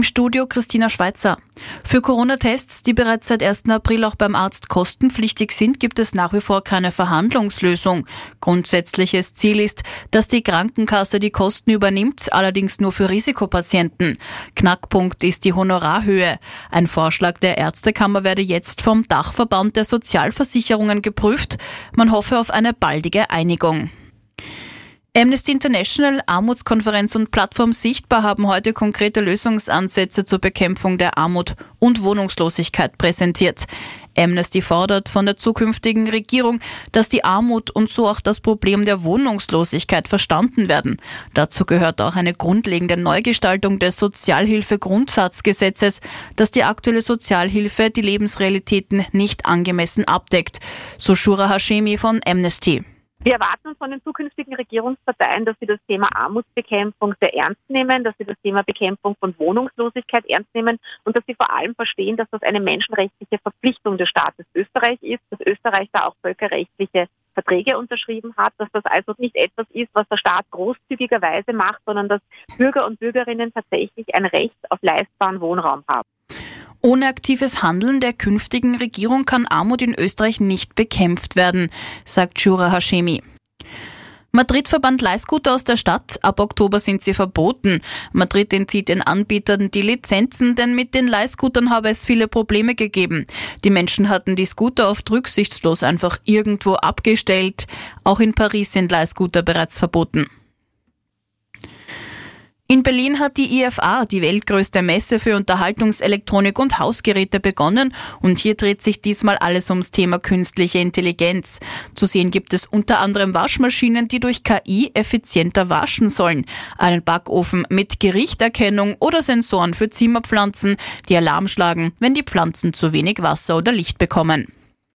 Im Studio Christina Schweizer. Für Corona-Tests, die bereits seit 1. April auch beim Arzt kostenpflichtig sind, gibt es nach wie vor keine Verhandlungslösung. Grundsätzliches Ziel ist, dass die Krankenkasse die Kosten übernimmt, allerdings nur für Risikopatienten. Knackpunkt ist die Honorarhöhe. Ein Vorschlag der Ärztekammer werde jetzt vom Dachverband der Sozialversicherungen geprüft. Man hoffe auf eine baldige Einigung. Amnesty International, Armutskonferenz und Plattform Sichtbar haben heute konkrete Lösungsansätze zur Bekämpfung der Armut und Wohnungslosigkeit präsentiert. Amnesty fordert von der zukünftigen Regierung, dass die Armut und so auch das Problem der Wohnungslosigkeit verstanden werden. Dazu gehört auch eine grundlegende Neugestaltung des Sozialhilfegrundsatzgesetzes, das die aktuelle Sozialhilfe die Lebensrealitäten nicht angemessen abdeckt. So Shura Hashemi von Amnesty. Wir erwarten von den zukünftigen Regierungsparteien, dass sie das Thema Armutsbekämpfung sehr ernst nehmen, dass sie das Thema Bekämpfung von Wohnungslosigkeit ernst nehmen und dass sie vor allem verstehen, dass das eine menschenrechtliche Verpflichtung des Staates Österreich ist, dass Österreich da auch völkerrechtliche Verträge unterschrieben hat, dass das also nicht etwas ist, was der Staat großzügigerweise macht, sondern dass Bürger und Bürgerinnen tatsächlich ein Recht auf leistbaren Wohnraum haben. Ohne aktives Handeln der künftigen Regierung kann Armut in Österreich nicht bekämpft werden, sagt Shura Hashemi. Madrid verbannt Leihscooter aus der Stadt. Ab Oktober sind sie verboten. Madrid entzieht den Anbietern die Lizenzen, denn mit den Leihscootern habe es viele Probleme gegeben. Die Menschen hatten die Scooter oft rücksichtslos einfach irgendwo abgestellt. Auch in Paris sind Leihscooter bereits verboten. In Berlin hat die IFA, die weltgrößte Messe für Unterhaltungselektronik und Hausgeräte, begonnen und hier dreht sich diesmal alles ums Thema künstliche Intelligenz. Zu sehen gibt es unter anderem Waschmaschinen, die durch KI effizienter waschen sollen, einen Backofen mit Gerichterkennung oder Sensoren für Zimmerpflanzen, die Alarm schlagen, wenn die Pflanzen zu wenig Wasser oder Licht bekommen.